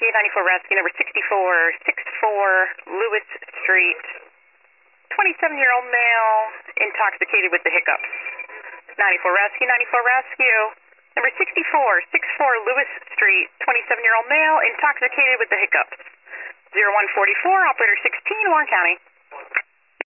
Rescue, 94 Rescue, number 6464 Lewis Street. 27-year-old male, intoxicated with the hiccups. 94 Rescue, 94 Rescue. Number 6464 Lewis Street. 27-year-old male, intoxicated with the hiccups. 0144, operator 16, Warren County.